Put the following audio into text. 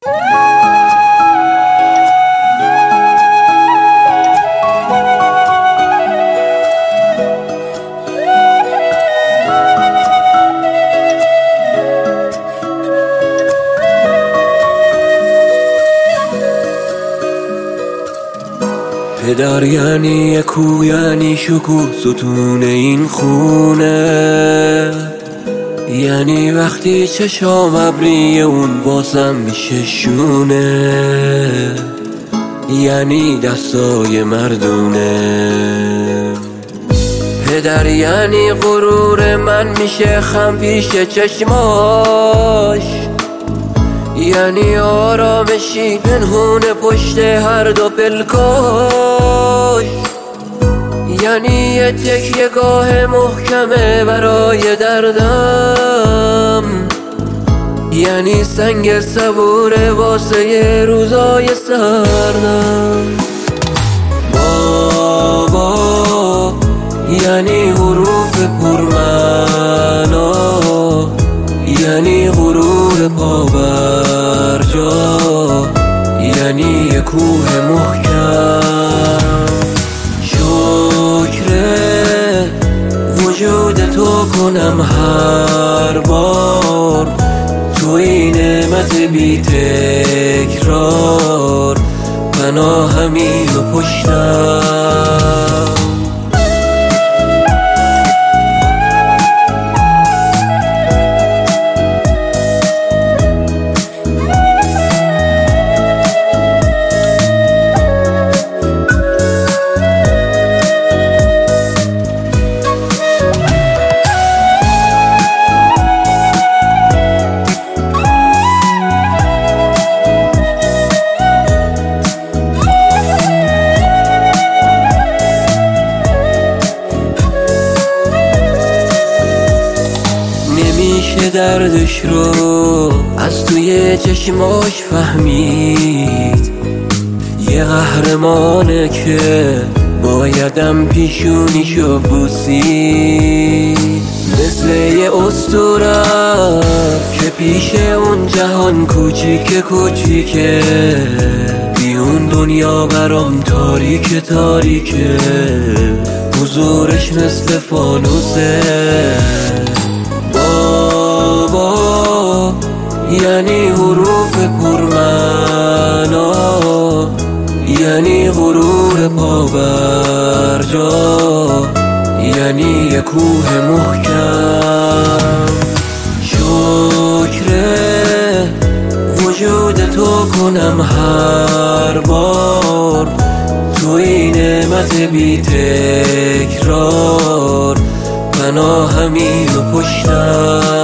پدر یعنی کو، یعنی شکوه ستون این خونه، یعنی وقتی چشام ابری اون بازم میشه شونه، یعنی دستای مردونه. پدر یعنی غرور من میشه خم پیش چشماش، یعنی آرامشی پنهون پشت هر دو پلکاش، یعنی یه تکیه گاه محکمه برای دردم، یعنی سنگ صبوره واسه روزای سردم. بابا یعنی حروف پرمعنا، یعنی غرور پا بر جا، یعنی یه کوه محکم. شکر وجود تو کنم هر بار، تو این نعمت بی تکرار، پناهمی و پشتم. نمیشه دردش رو از توی چشماش فهمید، یه قهرمانه که بایدم پیشونیشو بوسید، مثل یه اسطوره که پیش اون جهان کوچیکه کوچیکه، بی اون دنیا برام تاریکه تاریکه، حضورش مثل فانوسه. یعنی حروف پرمعنا، یعنی غرور پا بر جا، یعنی یه کوه محکم. شکر وجود تو کنم هر بار، تو این نعمت بی تکرار، پناهمی و پشتم.